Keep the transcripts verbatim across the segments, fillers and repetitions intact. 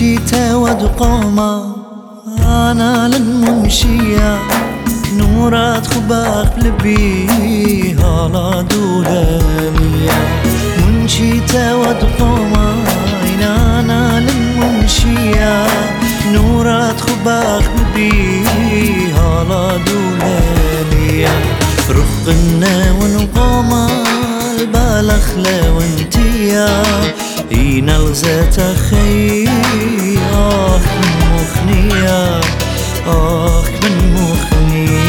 منشيته ودقوما أنا للمنشية نورات خباق بلبي هالا دولانية منشيته ودقوما أنا للمنشية نورات خباق بلبي هالا دولانية رفقنا ونقوما البالخ لونتيا إينا الغزات أخي آخ من مخنية آخ من مخنية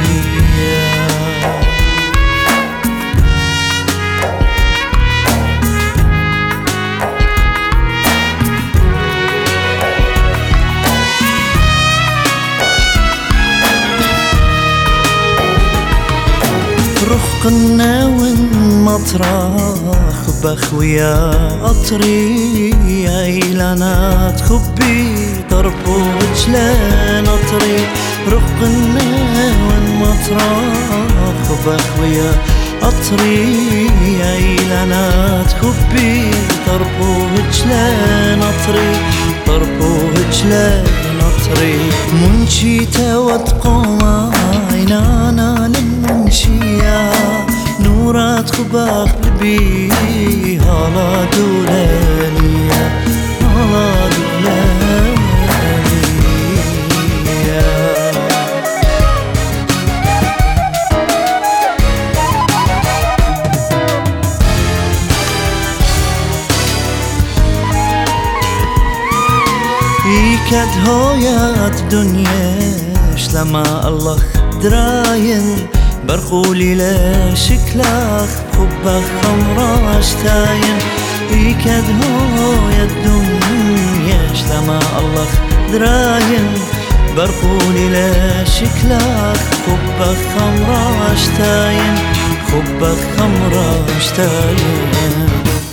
رفقنا والمطرح بخويا أطري عيلانات خبي طرف وجلان أطري رفقنا والمطرح بخويا أطري عيلانات خبي طرف وجلان أطري طرف وجلان أطري منشيته وتقوما عينانا للمنشية نورات خباق بلبي هالا دولانية هالا دولانية يكاد هويات دنيا لما الله دراين برقولي لا شكلك حبك خمراش تاين يكاد هويا الدنيا لما الله دراين برقولي لا شكلك حبك خمراش تاين حبك خمراش تاين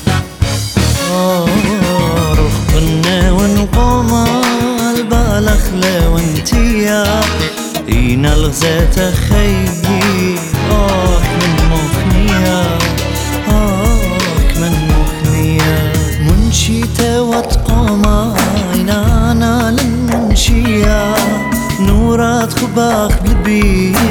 رفقنا ونقوم البالخ لونتيا إينا الغزات أخي آخ من مخنية آخ من مخنية منشيته وتقوما عينانا للمنشية نورات خباق بلبي